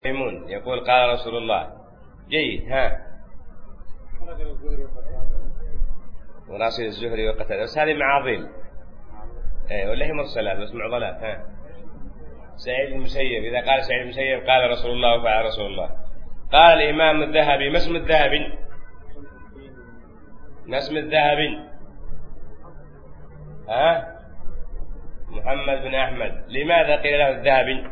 ميمون يقول قال رسول الله. جيد. ها مراسل الزهري وقتادة، بس هذه معاضيل ولا هي مرسلات بس معضلات. ها سعيد المسيب، إذا قال سعيد المسيب قال رسول الله وفعل رسول الله. قال الإمام الذهبي. ما اسم الذهبي؟ ما اسم الذهبي؟ محمد بن أحمد. لماذا قيل له الذهبي؟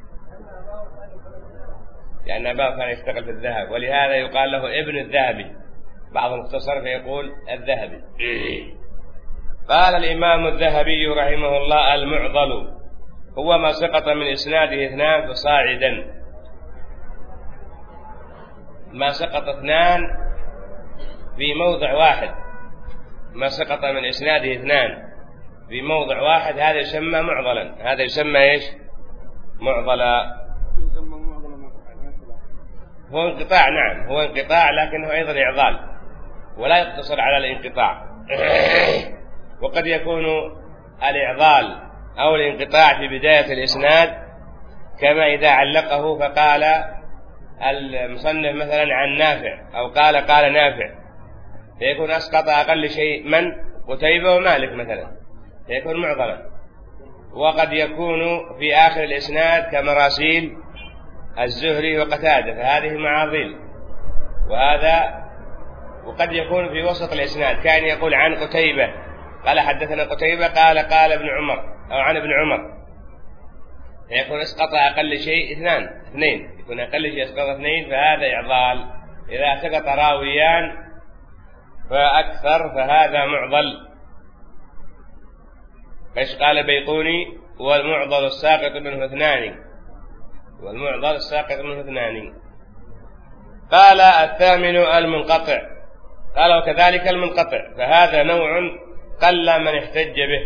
لأن أباه كان يشتغل في الذهب، ولهذا يقال له ابن الذهبي. بعض المختصر فيقول الذهبي. قال الإمام الذهبي رحمه الله: المعضل هو ما سقط من إسناده اثنان فصاعدا. ما سقط اثنان في موضع واحد، ما سقط من إسناده اثنان في موضع واحد، هذا يسمى معضلا. هذا يسمى ايش؟ معضلا. هو انقطاع، نعم هو انقطاع، لكنه أيضا إعضال ولا يقتصر على الانقطاع. وقد يكون الإعضال أو الانقطاع في بداية الإسناد، كما إذا علقه فقال المصنف مثلا عن نافع، أو قال نافع، فيكون أسقط أقل شيء من قتيبة ومالك مثلا، فيكون معضلا. وقد يكون في آخر الإسناد كمراسيل الزهري وقتادة، فهذه معاضيل. وقد يكون في وسط الإسناد، كان يقول عن قتيبة قال حدثنا قتيبة قال ابن عمر، أو عن ابن عمر، فيكون اسقط أقل شيء اثنين، يكون أقل شيء اسقط اثنين، فهذا إعضال. إذا سقط راويان فأكثر فهذا معضل. ايش قال بيقوني؟ والمعضل الساقط منه اثنان، والمعضل الساقط منه اثنان. قال الثامن المنقطع. قال وكذلك المنقطع، فهذا نوع قل من احتج به.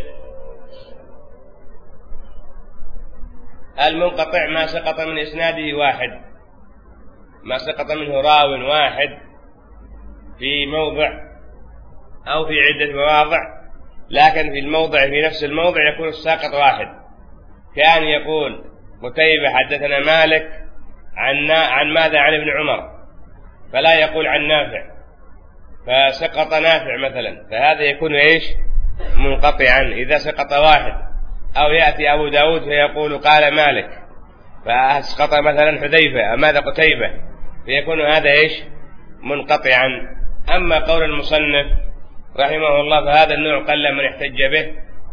المنقطع ما سقط من إسناده واحد، ما سقط منه راو واحد في موضع أو في عدة مواضع، لكن في نفس الموضع يكون الساقط واحد. كان يقول قتيبة حدثنا مالك عن ماذا؟ عن ابن عمر، فلا يقول عن نافع، فسقط نافع مثلا، فهذا يكون ايش؟ منقطعا. إذا سقط واحد، أو يأتي أبو داود فيقول قال مالك، فسقط مثلا حذيفة ماذا قتيبة، فيكون هذا ايش؟ منقطعا. أما قول المصنف رحمه الله فهذا النوع قل من احتج به.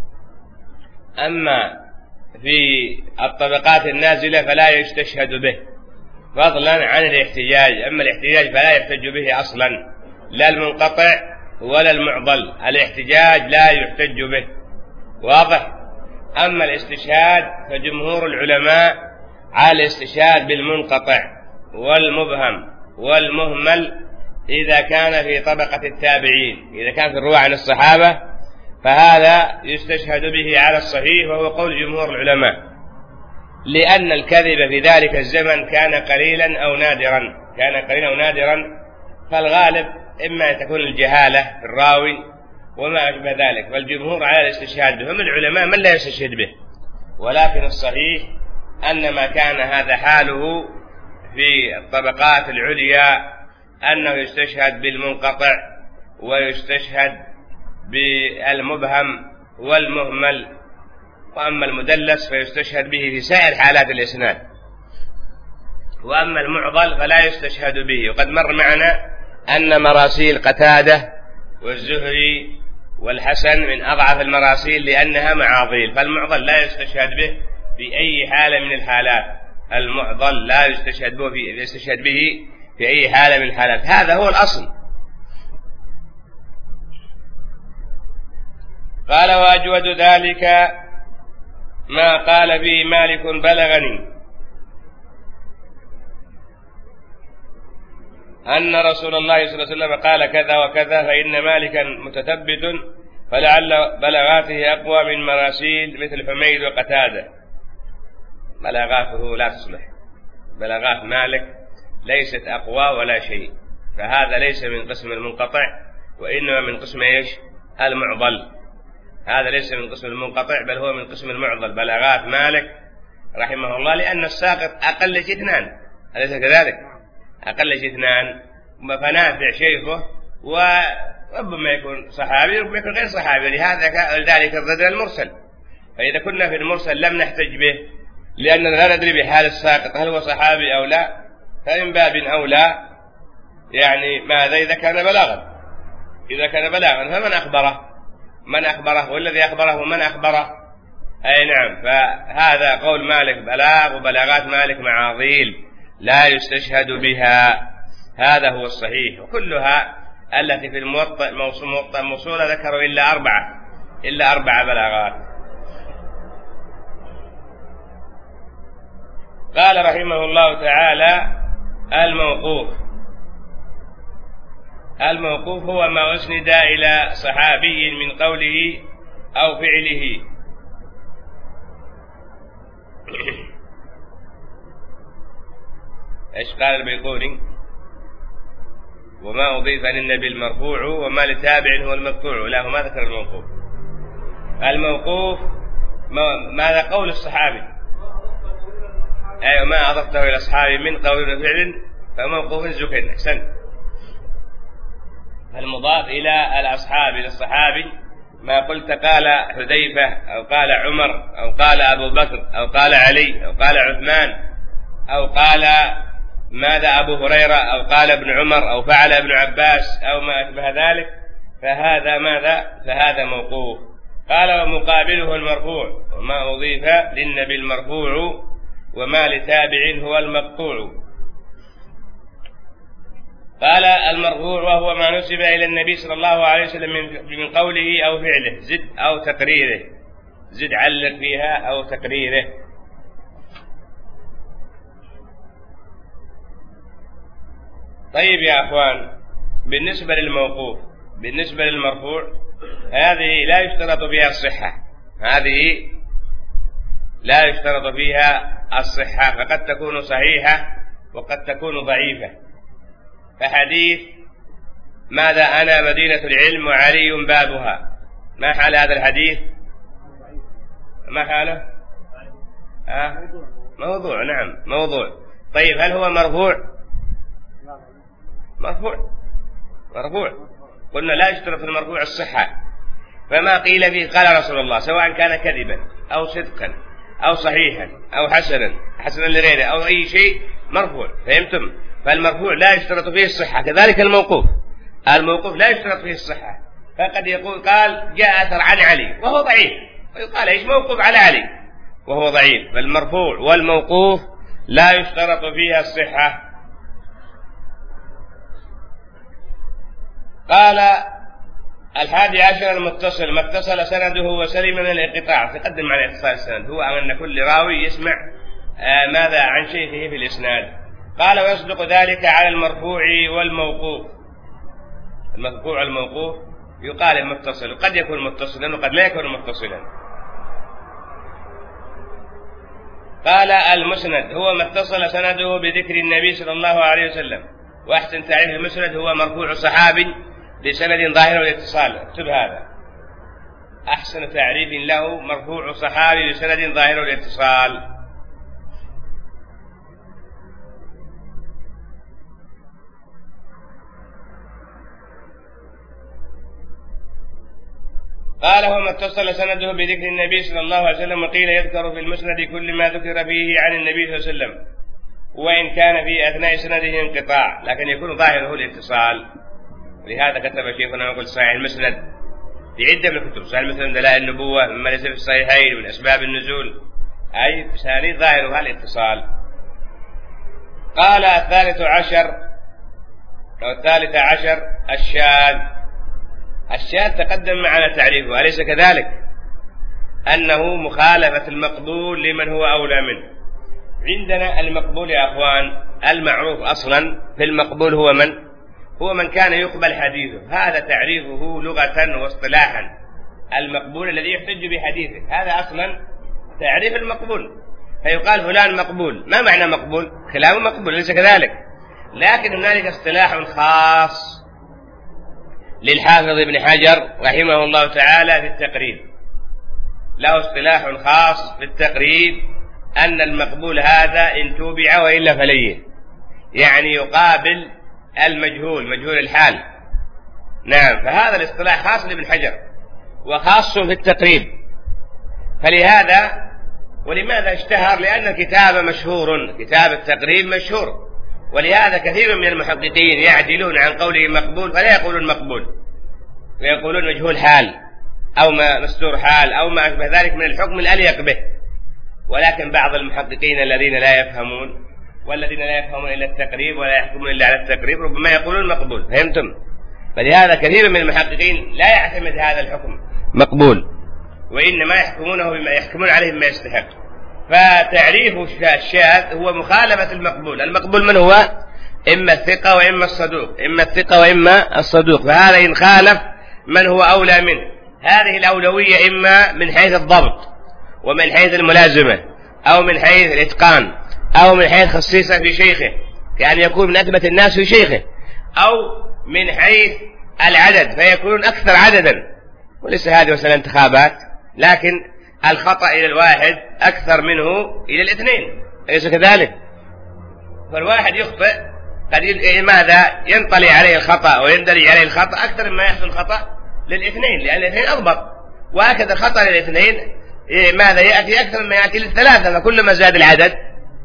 أما في الطبقات النازلة فلا يستشهد به، فضلا عن الاحتجاج. أما الاحتجاج فلا يحتج به أصلا، لا المنقطع ولا المعضل، الاحتجاج لا يحتج به، واضح. أما الاستشهاد فجمهور العلماء على الاستشهاد بالمنقطع والمبهم والمهمل إذا كان في طبقة التابعين. إذا كان في الرواة عن الصحابة فهذا يستشهد به على الصحيح، وهو قول جمهور العلماء، لأن الكذب في ذلك الزمن كان قليلا أو نادرا، فالغالب إما أن تكون الجهالة في الراوي وما أشبه ذلك، والجمهور على الاستشهاد به. هم العلماء من لا يستشهد به، ولكن الصحيح أن ما كان هذا حاله في الطبقات العليا أنه يستشهد بالمنقطع ويستشهد بالمبهم والمهمل، وأما المدلس فيستشهد به في سائر حالات الإسناد، وأما المعضل فلا يستشهد به. وقد مر معنا أن مراسيل قتادة والزهري والحسن من أضعف المراسيل لأنها معاضيل، فالمعضل لا يستشهد به في أي حالة من الحالات. المعضل لا يستشهد به في أي حالة من الحالات، هذا هو الأصل. قال وأجود ذلك ما قال به مالك بلغني أن رسول الله صلى الله عليه وسلم قال كذا وكذا، فإن مالكا متثبت، فلعل بلاغاته أقوى من مراسيل مثل حميد وقتادة. بلاغاته لا تصلح، بلاغات مالك ليست أقوى ولا شيء، فهذا ليس من قسم المنقطع، وإنما من قسم ايش؟ المعضل. هذا ليس من قسم المنقطع، بل هو من قسم المعضل، بلاغات مالك رحمه الله، لأن الساقط أقل شيء اثنان، أليس كذلك؟ أقل شيء 2. فنافع شيخه وربما يكون صحابي وربما يكون غير صحابي، لذلك الرجل المرسل. فإذا كنا في المرسل لم نحتج به لأننا لا ندري بحال الساقط هل هو صحابي أو لا، فمن باب أولى يعني ماذا إذا كان بلاغا. إذا كان بلاغا فمن أخبره؟ من أخبره؟ والذي أخبره من أخبره؟ أي نعم. فهذا قول مالك بلاغ، وبلاغات مالك معاضيل لا يستشهد بها، هذا هو الصحيح. وكلها التي في الموطأ موصولة ذكروا إلا 4 بلاغات. قال رحمه الله تعالى: الموقوف هو ما أسند إلى صحابي من قوله أو فعله. إيش قال البيقوني؟ وما أضيف للنبي المرفوع وما لتابع هو المقطوع. لا، هو ما ذكر الموقوف. الموقوف ماذا؟ قول الصحابي. أيوة، ما أضفته إلى الصحابي من قول وفعل فموقوف زكين. أحسن. المضاف إلى الأصحاب إلى الصحابي ما قلت قال حذيفة أو قال عمر أو قال أبو بكر أو قال علي أو قال عثمان أو قال ماذا أبو هريرة أو قال ابن عمر أو فعل ابن عباس أو ما أشبه ذلك، فهذا ماذا؟ فهذا موقوف. قال: ومقابله المرفوع وما أضيف للنبي المرفوع وما لتابع هو المقطوع. قال: المرفوع وهو ما نسب إلى النبي صلى الله عليه وسلم من قوله أو فعله، زد أو تقريره، زد علق فيها أو تقريره. طيب يا أخوان، بالنسبة للموقوف، بالنسبة للمرفوع، هذه لا يشترط فيها الصحة، هذه لا يشترط فيها الصحة، فقد تكون صحيحة وقد تكون ضعيفة. فحديث ماذا؟ أنا مدينة العلم وعلي بابها، ما حال هذا الحديث؟ ما حاله؟ موضوع. نعم، موضوع. طيب، هل هو مرفوع؟ مرفوع. قلنا لا يشترط في المرفوع الصحة، فما قيل فيه قال رسول الله سواء كان كذبا أو صدقا أو صحيحا أو حسنا لغيره أو أي شيء مرفوع. فهمتم؟ فالمرفوع لا يشترط فيه الصحة. كذلك الموقوف لا يشترط فيه الصحة، فقد يقول قال جاء أثر عن علي وهو ضعيف، ويقال إيش؟ موقوف على علي وهو ضعيف. فالمرفوع والموقوف لا يشترط فيها الصحة. قال: 11 المتصل، ما اتصل سنده وسلم من الانقطاع. تقدم على اتصال السند هو أن كل راوي يسمع ماذا عن شيخه في الإسناد. قال: ويصدق ذلك على المرفوع والموقوف. المرفوع والموقوف يقال متصل، وقد يكون متصلا وقد لا يكون متصلا. قال: المسند هو ما اتصل سنده بذكر النبي صلى الله عليه وسلم. وأحسن تعريف المسند هو مرفوع صحابي بسند ظاهر الاتصال. اكتب هذا، أحسن تعريف له مرفوع صحابي بسند ظاهر الاتصال. قال: هو ما اتصل سنده بذكر النبي صلى الله عليه وسلم. وقيل يذكر في المسند كل ما ذكر فيه عن النبي صلى الله عليه وسلم، وإن كان في أثناء سنده انقطاع، لكن يكون ظاهره الاتصال. ولهذا كتب شيخنا يقول صحيح المسند في عدة من الكتب. صحيح المسند دلائل النبوة مما ليس في الصحيحين من أسباب النزول، أي بسانيد ظاهرها الاتصال. قال: 13 الشاذ تقدم معنا تعريفه، أليس كذلك؟ أنه مخالفة المقبول لمن هو أولى منه. عندنا المقبول يا أخوان المعروف أصلا في المقبول هو من كان يقبل حديثه، هذا تعريفه لغة واصطلاحا. المقبول الذي يحتج بحديثه، هذا أصلا تعريف المقبول. فيقال فلان مقبول. ما معنى مقبول؟ كلامه مقبول، ليس كذلك؟ لكن هنالك اصطلاح خاص للحافظ ابن حجر رحمه الله تعالى في التقريب، له اصطلاح خاص في التقريب أن المقبول هذا إن توبع وإلا فليه. يعني يقابل المجهول، مجهول الحال. نعم، فهذا الاصطلاح خاص لابن حجر وخاص في التقريب. فلهذا ولماذا اشتهر؟ لأن الكتاب مشهور، كتاب التقريب مشهور، ولهذا كثير من المحققين يعدلون عن قوله مقبول فلا يقولون مقبول، ويقولون مجهول حال أو مستور حال أو ما أشبه ذلك من الحكم الأليق به. ولكن بعض المحققين الذين لا يفهمون والذين لا يفهمون إلا التقريب ولا يحكمون إلا على التقريب ربما يقولون مقبول. فهمتم؟ فلهذا كثير من المحققين لا يعتمد هذا الحكم مقبول، وإنما يحكمون عليه بما يستحق. فتعريف الشاذ هو مخالفة المقبول. المقبول من هو؟ إما الثقة وإما الصدوق، إما الثقة وإما الصدوق. فهذا إن خالف من هو أولى منه. هذه الأولوية إما من حيث الضبط ومن حيث الملازمة أو من حيث الإتقان أو من حيث خصيصة في شيخه كأن يكون من أثبت الناس في شيخه، أو من حيث العدد فيكونون أكثر عددا. وليس هذه وسائل انتخابات، لكن الخطأ إلى الواحد أكثر منه إلى الاثنين، أليس كذلك؟ فالواحد يخطئ قد ماذا ينطلي عليه الخطأ ويندرج عليه الخطأ أكثر مما يحصل خطأ للاثنين، لأن الاثنين أضبط. وهكذا الخطأ للاثنين ماذا يأتي أكثر مما يأتي للثلاثة. فكلما زاد العدد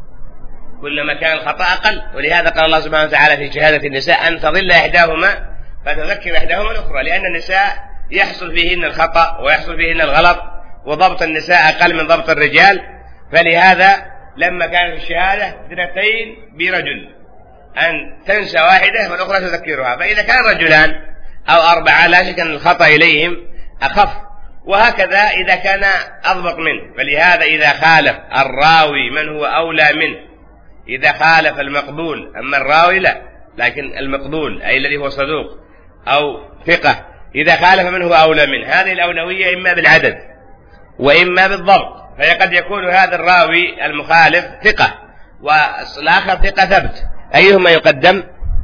كلما كان الخطأ أقل. ولهذا قال الله سبحانه وتعالى في شهادة النساء أن تضل إحداهما فتذكر إحداهما الأخرى، لأن النساء يحصل فيهن الخطأ ويحصل فيهن الغلط، وضبط النساء أقل من ضبط الرجال. فلهذا لما كان في الشهادة اثنتين برجل أن تنسى واحدة والأخرى تذكرها. فإذا كان رجلان أو أربعة لا شك أن الخطأ إليهم أخف، وهكذا إذا كان أضبط منه. فلهذا إذا خالف الراوي من هو أولى منه، إذا خالف المقبول، أما الراوي لا، لكن المقبول أي الذي هو صدوق أو ثقة، إذا خالف من هو أولى منه، هذه الأولوية إما بالعدد وإما بالضبط. فقد يكون هذا الراوي المخالف ثقة والآخر ثقة ثبت، أيهما يقدم؟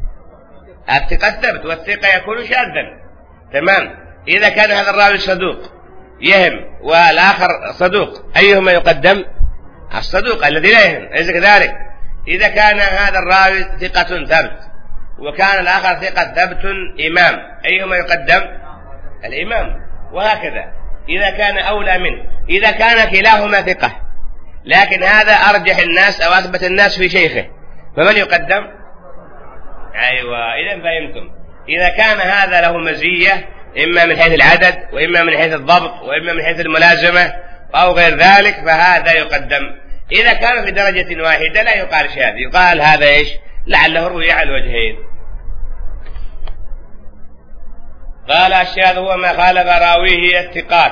الثقة الثبت، والثقة يكون شاذا. تمام. إذا كان هذا الراوي صدوق يهم والآخر صدوق، أيهما يقدم؟ الصدوق الذي لا يهم، أليس كذلك؟ إذا كان هذا الراوي ثقة ثبت وكان الآخر ثقة ثبت إمام، أيهما يقدم؟ الإمام. وهكذا إذا كان أولى منه. إذا كان كلاهما ثقة لكن هذا أرجح الناس أو أثبت الناس في شيخه، فمن يقدم؟ أيوة، إذا فهمتم. إذا كان هذا له مزية إما من حيث العدد وإما من حيث الضبط وإما من حيث الملازمة أو غير ذلك فهذا يقدم. إذا كان في درجة واحدة لا يقال شاذ، يقال هذا إيش؟ لعله روي على الوجهين. قال الشاذ هو ما خالف راويه الثقات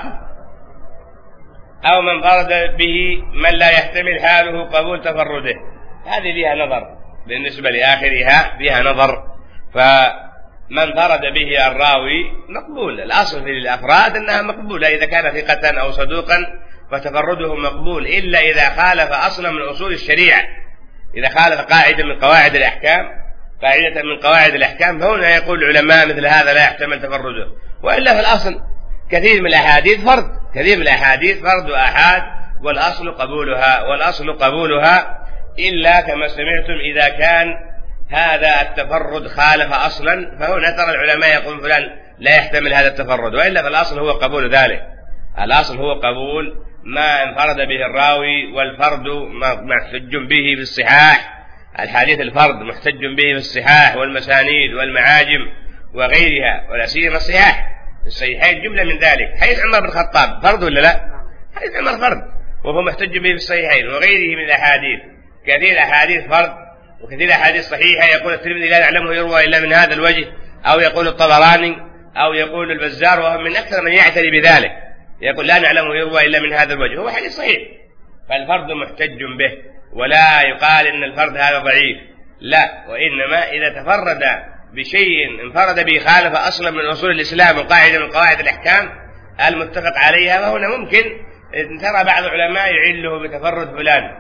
أو من فرد به من لا يحتمل حاله قبول تفرده. هذه فيها نظر، بالنسبة لآخرها فيها نظر. فمن فرد به الراوي مقبول، الأصل في الأفراد أنها مقبولة إذا كان ثقة أو صدوقا فتفرده مقبول، إلا إذا خالف أصلا من أصول الشريعة، إذا خالف قاعدة من قواعد الأحكام، قاعدة من قواعد الأحكام، فهنا يقول العلماء مثل هذا لا يحتمل تفرده. وإلا في الأصل كثير من الأحاديث فرد، كثير من الأحاديث فرد وأحاد، والأصل قبولها إلا كما سمعتم إذا كان هذا التفرد خالف أصلا، فهنا ترى العلماء يقول فلان لا يحتمل هذا التفرد. وإلا في الأصل هو قبول ذلك، الأصل هو قبول ما انفرد به الراوي، والفرد محتج به في الصحاح، الحديث الفرد محتج به في الصحاح والمسانيد والمعاجم وغيرها، ولا سيما الصحاح، الصحيحين جملة من ذلك. حديث عمر بن الخطاب فرد ولا لا؟ حديث عمر فرد وهو محتج به في الصحيحين وغيره من الأحاديث. كثير أحاديث فرد وكثير أحاديث صحيحة. يقول الترمذي لا نعلمه يروى إلا من هذا الوجه، أو يقول الطبراني أو يقول البزار، وهم من أكثر من يعتني بذلك، يقول لا نعلمه يروى إلا من هذا الوجه، هو حديث صحيح. فالفرد محتج به، ولا يقال إن الفرد هذا ضعيف، لا، وإنما إذا تفرد بشيء انفرد به خالف أصلا من أصول الإسلام وقاعدة من قواعد الأحكام المتفق عليها، فهنا ممكن ترى بعض العلماء يعله بتفرد فلان،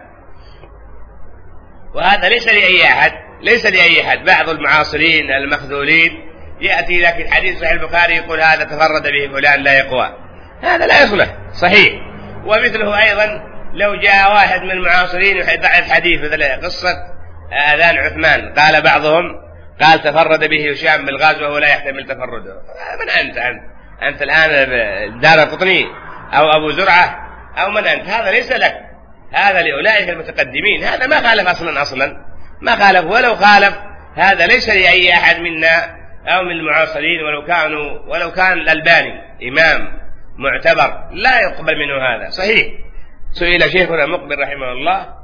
وهذا ليس لأي أحد. بعض المعاصرين المخذولين يأتي لكن حديث صحيح البخاري يقول هذا تفرد به فلان لا يقوى، هذا لا يصلح صحيح. ومثله أيضا لو جاء واحد من المعاصرين يضعف حديث مثل قصة آذان عثمان. قال بعضهم قال تفرد به هشام بالغاز وهو لا يحتمل تفرده. من أنت الآن الدارقطني أو أبو زرعة أو من أنت؟ هذا ليس لك، هذا لأولئك المتقدمين. هذا ما خالف أصلا ما خالف، ولو خالف هذا ليس لأي أحد منا أو من المعاصرين، ولو كان الألباني إمام معتبر لا يقبل منه هذا. صحيح سئل شيخنا مقبل رحمه الله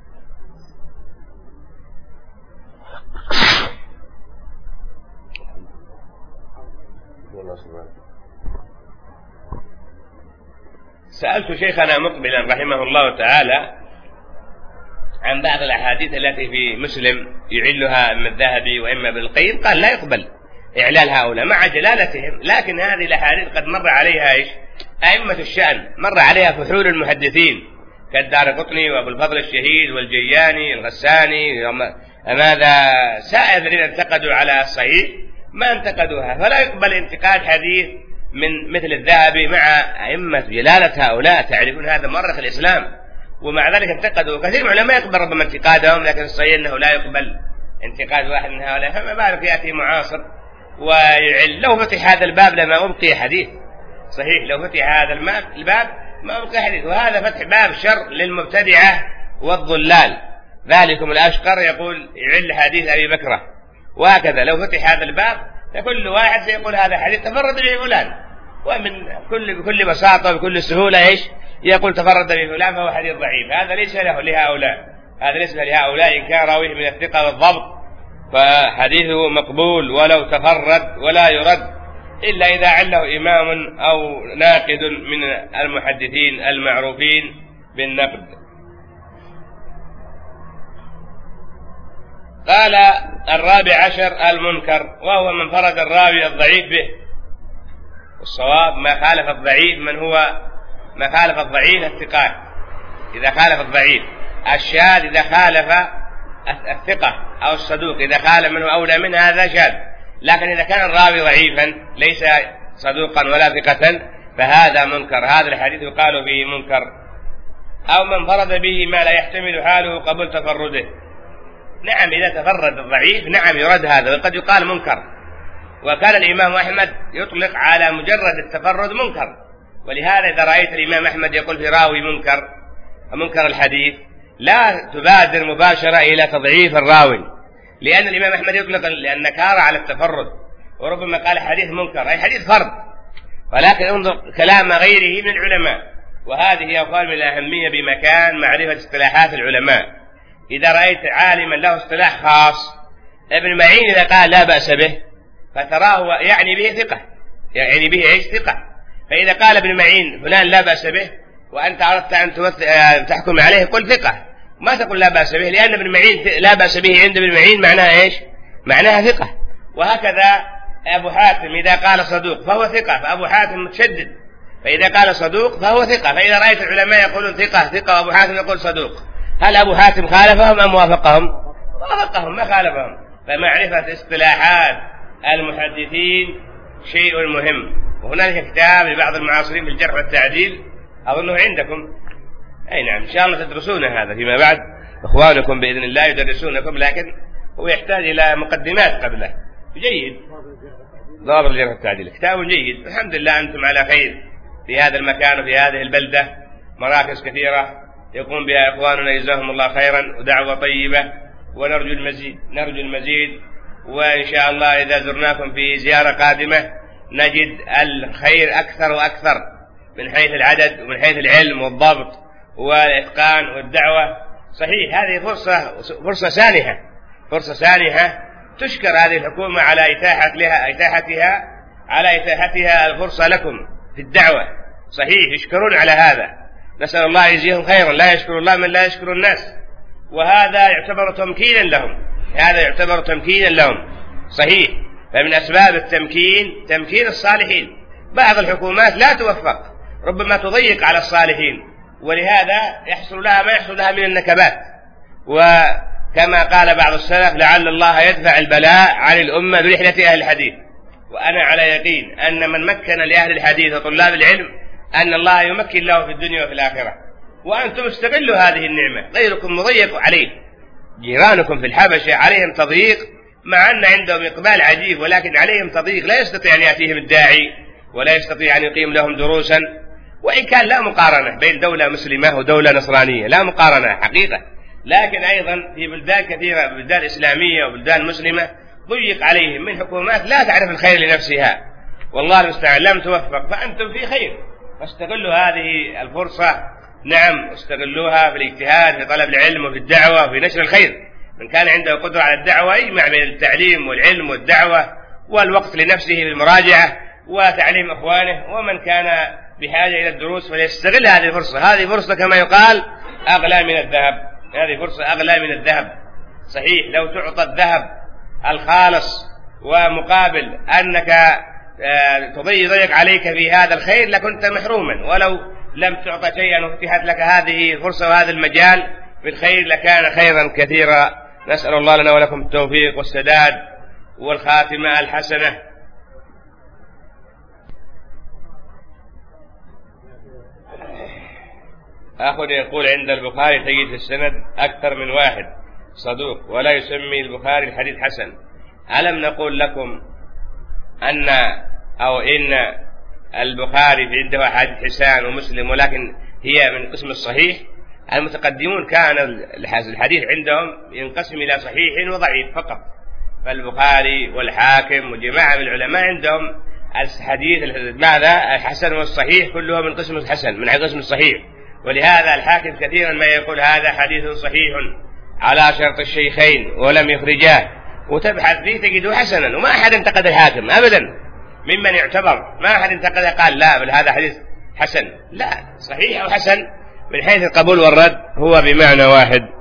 سألت شيخنا مقبلا رحمه الله تعالى عن بعض الأحاديث التي في مسلم يعلها إما الذهبي وإما ابن القيم، قال لا يقبل إعلال هؤلاء مع جلالتهم، لكن هذه الأحاديث قد مر عليها أئمة الشأن، مر عليها فحول المحدثين كالدارقطني وأبو الفضل الشهيد والجياني الغساني، ماذا سائر الذين انتقدوا على الصحيح ما انتقدوها، فلا يقبل انتقاد حديث من مثل الذهبي مع أئمة جلالة هؤلاء تعرفون هذا مؤرخ الإسلام، ومع ذلك انتقدوا كثير من العلماء يقبل ربما انتقادهم، لكن الصحيح أنه لا يقبل انتقاد واحد من هؤلاء، فما بالك يأتي معاصر ويعل. لو فتح هذا الباب لما أبقي حديث، صحيح لو فتح هذا الباب ما أبقي حديث، وهذا فتح باب شر للمبتدعة والضلال. ذلكم الأشقر يقول يعل حديث أبي بكرة، وهكذا لو فتح هذا الباب فكل واحد سيقول هذا حديث تفرد به فلان، ومن بكل بساطة وبكل سهولة يقول تفرد به فلان فهو حديث ضعيف. هذا ليس لهؤلاء، هذا ليس لهؤلاء، إن كان راويه من الثقة والضبط فحديثه مقبول ولو تفرد ولا يرد إلا إذا عله إمام أو ناقد من المحدثين المعروفين بالنقد. قال الرابع عشر المنكر، وهو من فرد الراوي الضعيف به. والصواب ما خالف الضعيف ما خالف الضعيف الثقات إذا خالف الضعيف، الشاذ إذا خالف الثقة أو الصدوق إذا خالف منه أولى منه هذا شاذ. لكن إذا كان الراوي ضعيفا ليس صدوقا ولا ثقة فهذا منكر، هذا الحديث يقال فيه منكر. أو من فرد به ما لا يحتمل حاله قبل تفرده. نعم إذا تفرد الضعيف نعم يرد هذا، وقد يقال منكر. وكان الإمام أحمد يطلق على مجرد التفرد منكر، ولهذا إذا رأيت الإمام أحمد يقول في راوي منكر الحديث لا تبادر مباشرة إلى تضعيف الراوي، لأن الإمام أحمد يطلق النكارة على التفرد، وربما قال حديث منكر أي حديث فرد، ولكن انظر كلام غيره من العلماء، وهذه يقال من الأهمية بمكان معرفة اصطلاحات العلماء. إذا رأيت عالما له اصطلاح خاص، ابن معين إذا قال لا بأس به فتراه يعني به ثقة، يعني به ايش؟ ثقة. فإذا قال ابن معين فلان لا بأس به وأنت أردت أن تحكم عليه قل ثقة، ما تقول لا بأس به، لأن ابن معين لا بأس به عند ابن معين معناها ايش؟ معناها ثقة. وهكذا أبو حاتم إذا قال صدوق فهو ثقة، فأبو حاتم متشدد، فإذا قال صدوق فهو ثقة. فإذا رأيت العلماء يقولون ثقة وأبو حاتم يقول صدوق، هل أبو حاتم خالفهم أم وافقهم؟ وافقهم، ما خالفهم. فمعرفة اصطلاحات المحدثين شيء مهم. وهناك كتاب لبعض المعاصرين في الجرح والتعديل أظنه عندكم، أي نعم إن شاء الله تدرسون هذا فيما بعد، إخوانكم بإذن الله يدرسونكم، لكن هو يحتاج إلى مقدمات قبله. جيد، ضابط الجرح والتعديل كتاب جيد. الحمد لله أنتم على خير في هذا المكان وفي هذه البلدة، مراكز كثيرة يقوم بها إخواننا جزاهم الله خيرا، ودعوة طيبة، ونرجو المزيد. وإن شاء الله إذا زرناكم في زيارة قادمة نجد الخير أكثر وأكثر من حيث العدد ومن حيث العلم والضبط والإتقان والدعوة. صحيح هذه فرصة سانحة تشكر هذه الحكومة على إتاحتها الفرصة لكم في الدعوة. صحيح يشكرون على هذا، نسأل الله يجزيهم خيرا، لا يشكر الله من لا يشكر الناس، وهذا يعتبر تمكينا لهم. صحيح، فمن أسباب التمكين تمكين الصالحين. بعض الحكومات لا توفق، ربما تضيق على الصالحين، ولهذا يحصل لها ما يحصل لها من النكبات. وكما قال بعض السلف لعل الله يدفع البلاء عن الأمة برحلة أهل الحديث. وأنا على يقين أن من مكن لأهل الحديث وطلاب العلم أن الله يمكن له في الدنيا وفي الآخرة، وأنتم استغلوا هذه النعمة، غيركم مضيق عليه. جيرانكم في الحبشة عليهم تضييق، مع أن عندهم إقبال عجيب، ولكن عليهم تضييق، لا يستطيع أن يأتيهم الداعي ولا يستطيع أن يقيم لهم دروسا، وإن كان لا مقارنة بين دولة مسلمة ودولة نصرانية، لا مقارنة حقيقة، لكن أيضا في بلدان كثيرة، بلدان إسلامية وبلدان مسلمة، ضيق عليهم من حكومات لا تعرف الخير لنفسها، والله المستعان لم توفق، فأنتم في خير، فاستغلوا هذه الفرصة. نعم، استغلوها في الاجتهاد في طلب العلم وفي الدعوة وفي نشر الخير. من كان عنده قدرة على الدعوة يجمع بين التعليم والعلم والدعوة والوقت لنفسه بالمراجعة وتعليم إخوانه، ومن كان بحاجة إلى الدروس فليستغل هذه الفرصة. هذه فرصة كما يقال أغلى من الذهب، هذه فرصة أغلى من الذهب. صحيح لو تعطى الذهب الخالص ومقابل أنك تضيق عليك في هذا الخير لكنت محروما، ولو لم تعطى شيئا وفتحت لك هذه الفرصة وهذا المجال في الخير لكان خيرا كثيرا. نسأل الله لنا ولكم التوفيق والسداد والخاتمة الحسنة. أخذ يقول عند البخاري تجد في السند أكثر من واحد صدوق ولا يسمي البخاري الحديث حسن. ألم نقول لكم أن البخاري في عنده أحاديث حسان ومسلم، ولكن هي من قسم الصحيح؟ المتقدمون كان الحديث عندهم ينقسم إلى صحيح وضعيف فقط، فالبخاري والحاكم وجماعة من العلماء عندهم الحديث ماذا الحسن والصحيح كله من قسم الحسن من قسم الصحيح، ولهذا الحاكم كثيرا ما يقول هذا حديث صحيح على شرط الشيخين ولم يخرجاه، وتبحث فيه تجده حسنا، وما أحد انتقد الحاكم أبدا ممن يعتبر، ما أحد انتقد قال لا بل هذا حديث حسن، لا، صحيح أو حسن من حيث القبول والرد هو بمعنى واحد.